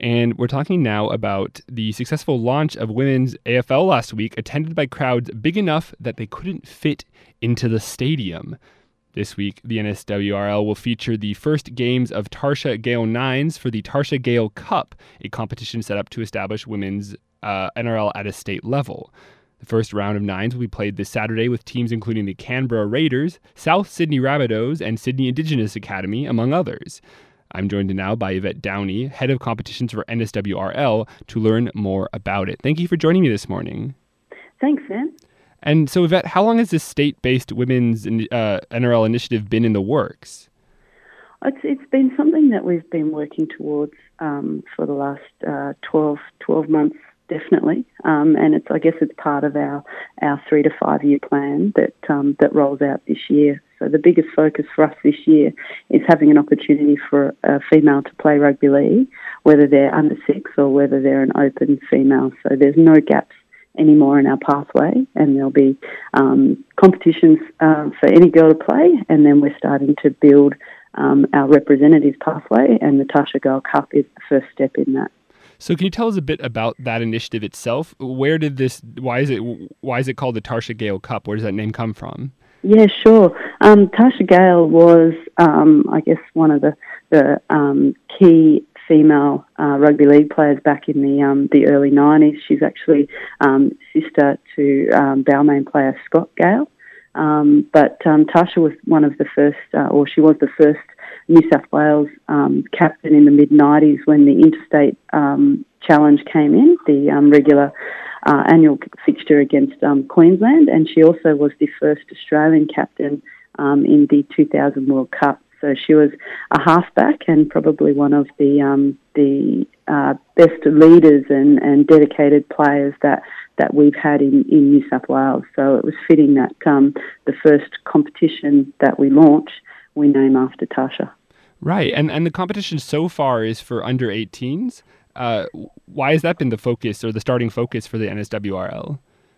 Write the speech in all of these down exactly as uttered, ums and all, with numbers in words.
And we're talking now about the successful launch of women's A F L last week, attended by crowds big enough that they couldn't fit into the stadium. This week, the N S W R L will feature the first games of Tarsha Gale Nines for the Tarsha Gale Cup, a competition set up to establish women's uh, N R L at a state level. The first round of nines will be played this Saturday with teams including the Canberra Raiders, South Sydney Rabbitohs, and Sydney Indigenous Academy, among others. I'm joined now by Yvette Downey, head of competitions for N S W R L, to learn more about it. Thank you for joining me this morning. Thanks, Sam. And so, Yvette, how long has this state-based women's uh, N R L initiative been in the works? It's, it's been something that we've been working towards um, for the last uh, twelve, twelve months, definitely. Um, and it's I guess it's part of our, our three to five year plan that um, that rolls out this year. So the biggest focus for us this year is having an opportunity for a female to play rugby league, whether they're under six or whether they're an open female. So there's no gaps anymore in our pathway, and there'll be um, competitions uh, for any girl to play, and then we're starting to build um, our representatives pathway, and the Tarsha Gale Cup is the first step in that. So can you tell us a bit about that initiative itself? Where did this, why is it, why is it called the Tarsha Gale Cup? Where does that name come from? Yeah, sure. Um, Tarsha Gale was, um, I guess, one of the, the um, key female uh, rugby league players back in the um, the early nineties. She's actually um, sister to um, Balmain player Scott Gale. Um, but um, Tarsha was one of the first, uh, or she was the first New South Wales um, captain in the mid nineties when the interstate um, challenge came in, the um, regular uh, annual fixture against um, Queensland, and she also was the first Australian captain um, in the two thousand World Cup. So she was a halfback and probably one of the um, the uh, best leaders and, and dedicated players that, that we've had in, in New South Wales. So it was fitting that um, the first competition that we launched, we name after Tarsha. Right, and and the competition so far is for under eighteens. Uh, why has that been the focus or the starting focus for the N S W R L?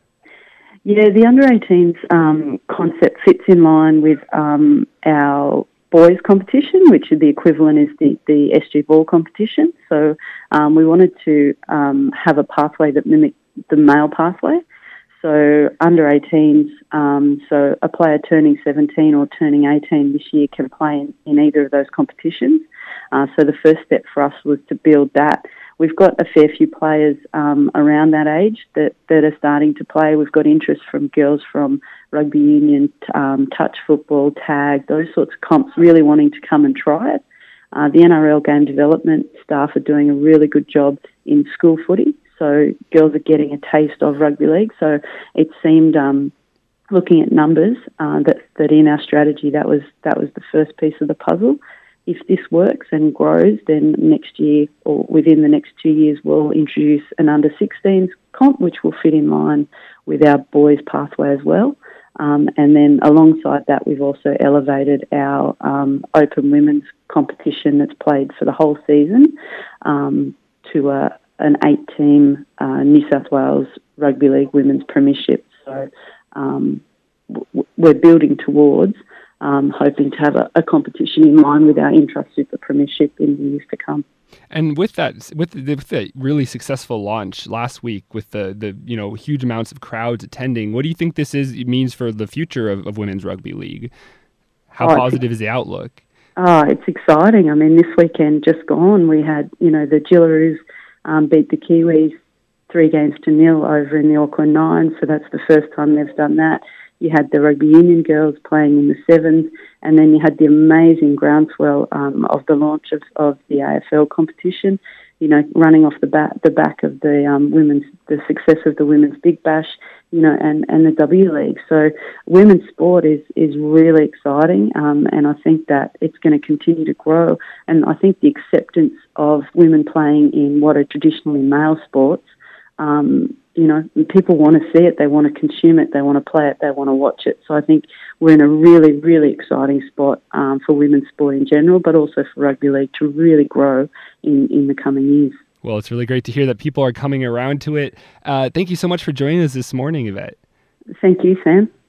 Yeah, the under eighteens um, concept fits in line with um, our boys competition, which is the equivalent is the, the S G ball competition. So um, we wanted to um, have a pathway that mimicked the male pathway. So under eighteens, um, so a player turning seventeen or turning eighteen this year can play in, in either of those competitions. Uh, so the first step for us was to build that. We've got a fair few players um, around that age that, that are starting to play. We've got interest from girls from rugby union, um, touch football, tag, those sorts of comps really wanting to come and try it. Uh, the N R L game development staff are doing a really good job in school footy. So girls are getting a taste of rugby league. So it seemed, um, looking at numbers, uh, that, that in our strategy that was that was the first piece of the puzzle. If this works and grows, then next year or within the next two years, we'll introduce an under sixteens comp, which will fit in line with our boys' pathway as well. Um, and then alongside that, we've also elevated our um, open women's competition that's played for the whole season um, to a an eight-team uh, New South Wales Rugby League Women's Premiership. So um, w- we're building towards um, hoping to have a, a competition in line with our Intrust Super Premiership in the years to come. And with that, with the, with the really successful launch last week, with the, the you know huge amounts of crowds attending, what do you think this is means for the future of, of women's rugby league? How oh, positive is the outlook? Oh, it's exciting. I mean, this weekend just gone, we had you know the Gillaroos Um, beat the Kiwis three games to nil over in the Auckland Nine, so that's the first time they've done that. You had the rugby union girls playing in the sevens, and then you had the amazing groundswell um, of the launch of, of the A F L competition. You know, running off the back the back of the um, women's the success of the women's Big Bash, you know, and, and the W League. So women's sport is is really exciting, um, and I think that it's going to continue to grow. And I think the acceptance of women playing in what are traditionally male sports, um, you know, people want to see it, they want to consume it, they want to play it, they want to watch it. So I think we're in a really, really exciting spot um, for women's sport in general, but also for rugby league to really grow in, in the coming years. Well, it's really great to hear that people are coming around to it. Uh, thank you so much for joining us this morning, Yvette. Thank you, Sam.